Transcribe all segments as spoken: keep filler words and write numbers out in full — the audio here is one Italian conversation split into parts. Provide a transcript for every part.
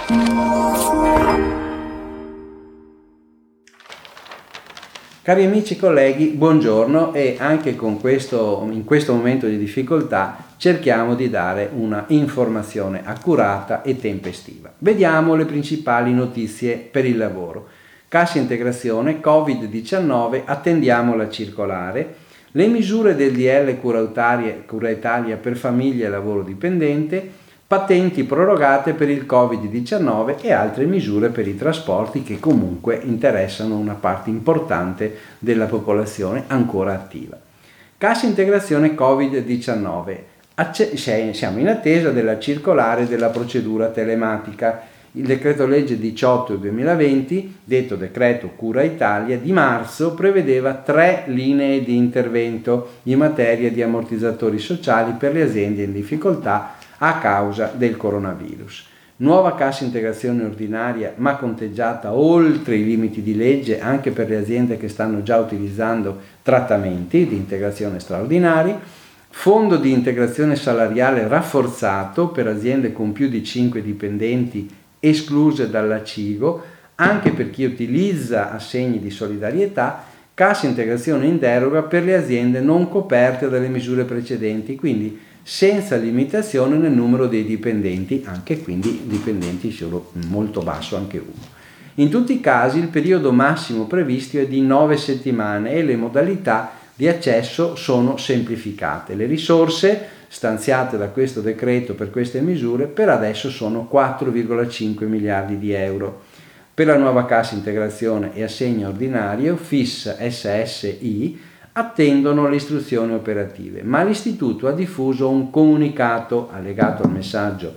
Cari amici e colleghi, buongiorno, e anche con questo, in questo momento di difficoltà cerchiamo di dare una informazione accurata e tempestiva. Vediamo le principali notizie per il lavoro. Cassa integrazione covid diciannove, attendiamo la circolare. Le misure del D L Cura Italia, Cura Italia per famiglie e lavoro dipendente, patenti prorogate per il covid diciannove e altre misure per i trasporti che comunque interessano una parte importante della popolazione ancora attiva. Cassa integrazione covid diciannove. Acce- siamo in attesa della circolare della procedura telematica. Il decreto legge diciotto duemilaventi, detto decreto Cura Italia, di marzo prevedeva tre linee di intervento in materia di ammortizzatori sociali per le aziende in difficoltà a causa del coronavirus. Nuova cassa integrazione ordinaria, ma conteggiata oltre i limiti di legge anche per le aziende che stanno già utilizzando trattamenti di integrazione straordinari. Fondo di integrazione salariale rafforzato per aziende con più di cinque dipendenti escluse dalla CIGO, anche per chi utilizza assegni di solidarietà. Cassa integrazione in deroga per le aziende non coperte dalle misure precedenti, quindi senza limitazione nel numero dei dipendenti, anche quindi dipendenti solo molto basso, anche uno. In tutti i casi il periodo massimo previsto è di nove settimane e le modalità di accesso sono semplificate. Le risorse stanziate da questo decreto per queste misure per adesso sono quattro virgola cinque miliardi di euro. Per la nuova cassa integrazione e assegno ordinario F I S S S I attendono le istruzioni operative, ma l'Istituto ha diffuso un comunicato allegato al messaggio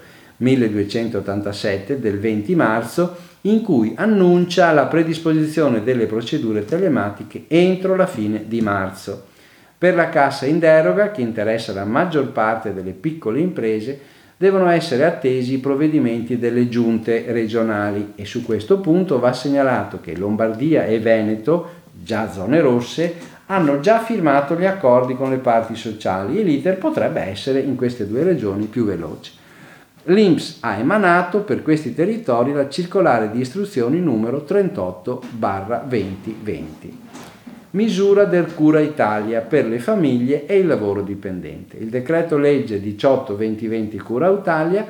milleduecentottantasette del venti marzo in cui annuncia la predisposizione delle procedure telematiche entro la fine di marzo. Per la cassa in deroga, che interessa la maggior parte delle piccole imprese, devono essere attesi i provvedimenti delle giunte regionali e su questo punto va segnalato che Lombardia e Veneto, già zone rosse, hanno già firmato gli accordi con le parti sociali e l'iter potrebbe essere in queste due regioni più veloce. L'I N P S ha emanato per questi territori la circolare di istruzioni numero trentotto barra duemilaventi. Misura del Cura Italia per le famiglie e il lavoro dipendente. Il decreto legge diciotto duemilaventi Cura Italia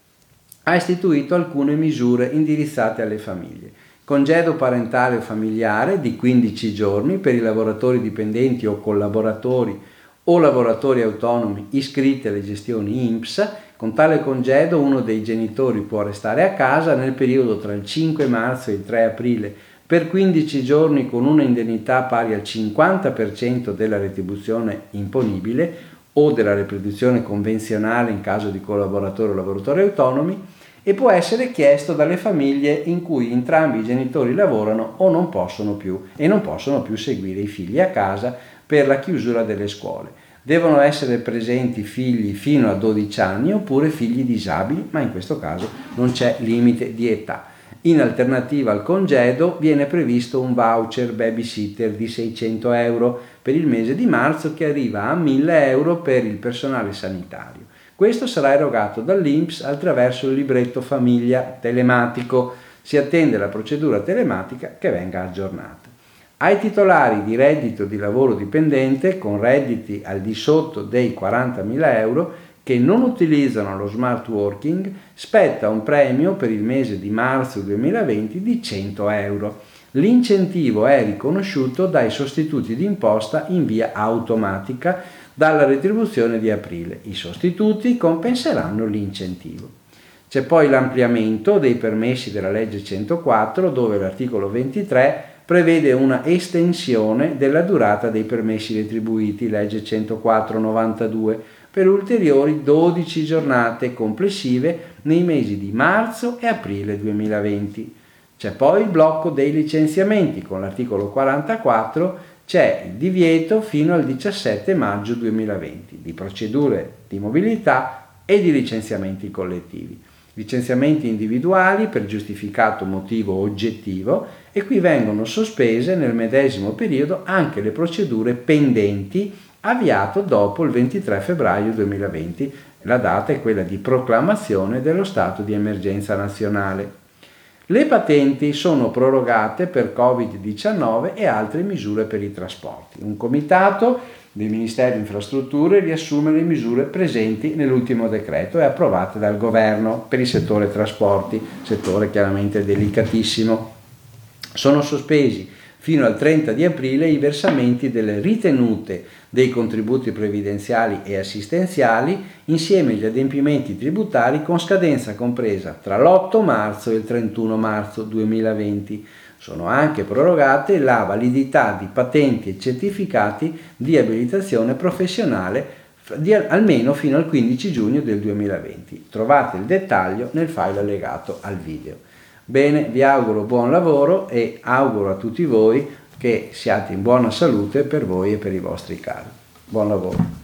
ha istituito alcune misure indirizzate alle famiglie. Congedo parentale o familiare di quindici giorni per i lavoratori dipendenti o collaboratori o lavoratori autonomi iscritti alle gestioni I N P S. Con tale congedo uno dei genitori può restare a casa nel periodo tra il cinque marzo e il tre aprile per quindici giorni con una indennità pari al cinquanta per cento della retribuzione imponibile o della retribuzione convenzionale in caso di collaboratori o lavoratori autonomi, e può essere chiesto dalle famiglie in cui entrambi i genitori lavorano o non possono più e non possono più seguire i figli a casa per la chiusura delle scuole. Devono essere presenti figli fino a dodici anni oppure figli disabili, ma in questo caso non c'è limite di età. In alternativa al congedo viene previsto un voucher babysitter di seicento euro per il mese di marzo che arriva a mille euro per il personale sanitario. Questo sarà erogato dall'I N P S attraverso il libretto famiglia telematico. Si attende la procedura telematica che venga aggiornata. Ai titolari di reddito di lavoro dipendente con redditi al di sotto dei quarantamila euro che non utilizzano lo smart working spetta un premio per il mese di marzo duemilaventi di cento euro. L'incentivo è riconosciuto dai sostituti d'imposta in via automatica dalla retribuzione di aprile. I sostituti compenseranno l'incentivo. C'è poi l'ampliamento dei permessi della legge centoquattro, dove l'articolo ventitré prevede una estensione della durata dei permessi retribuiti, legge centoquattro novantadue, per ulteriori dodici giornate complessive nei mesi di marzo e aprile duemilaventi. C'è poi il blocco dei licenziamenti, con l'articolo quarantaquattro c'è il divieto fino al diciassette maggio duemilaventi di procedure di mobilità e di licenziamenti collettivi. Licenziamenti individuali per giustificato motivo oggettivo, e qui vengono sospese nel medesimo periodo anche le procedure pendenti avviato dopo il ventitré febbraio duemilaventi. La data è quella di proclamazione dello stato di emergenza nazionale. Le patenti sono prorogate per covid diciannove e altre misure per i trasporti. Un comitato del Ministero delle Infrastrutture riassume le misure presenti nell'ultimo decreto e approvate dal governo per il settore trasporti, settore chiaramente delicatissimo. Sono sospesi fino al trenta di aprile i versamenti delle ritenute dei contributi previdenziali e assistenziali insieme agli adempimenti tributari con scadenza compresa tra l'otto marzo e il trentuno marzo duemilaventi. Sono anche prorogate la validità di patenti e certificati di abilitazione professionale di almeno fino al quindici giugno del duemilaventi. Trovate il dettaglio nel file allegato al video. Bene, vi auguro buon lavoro e auguro a tutti voi che siate in buona salute per voi e per i vostri cari. Buon lavoro.